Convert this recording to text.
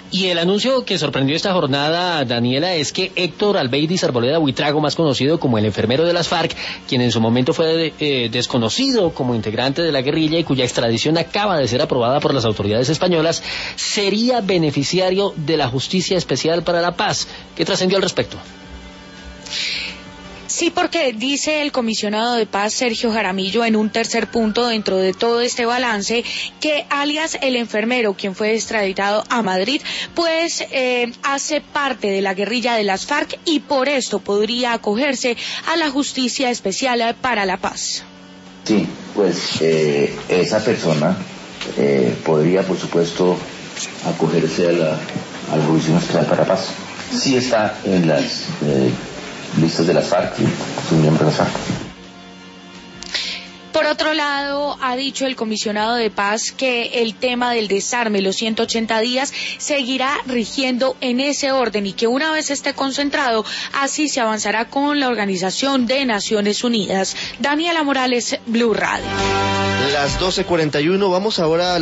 Y el anuncio que sorprendió esta jornada, Daniela, es que Héctor Albeidis Arboleda Buitrago, más conocido como el enfermero de las FARC, quien en su momento fue desconocido como integrante de la guerrilla y cuya extradición acaba de ser aprobada por las autoridades españolas, sería beneficiario de la Justicia Especial para la Paz. ¿Qué trascendió al respecto? Sí, porque dice el comisionado de paz Sergio Jaramillo en un tercer punto dentro de todo este balance que alias el enfermero, quien fue extraditado a Madrid, pues hace parte de la guerrilla de las FARC y por esto podría acogerse a la Justicia Especial para la Paz. Sí, pues esa persona podría, por supuesto, acogerse a la Justicia Especial para la Paz. Sí está en las listas de las FARC, es un miembro de las FARC. Por otro lado, ha dicho el comisionado de paz que el tema del desarme, los 180 días, seguirá rigiendo en ese orden y que una vez esté concentrado, así se avanzará con la Organización de Naciones Unidas. Daniela Morales, Blue Radio. Las 12:41, vamos ahora a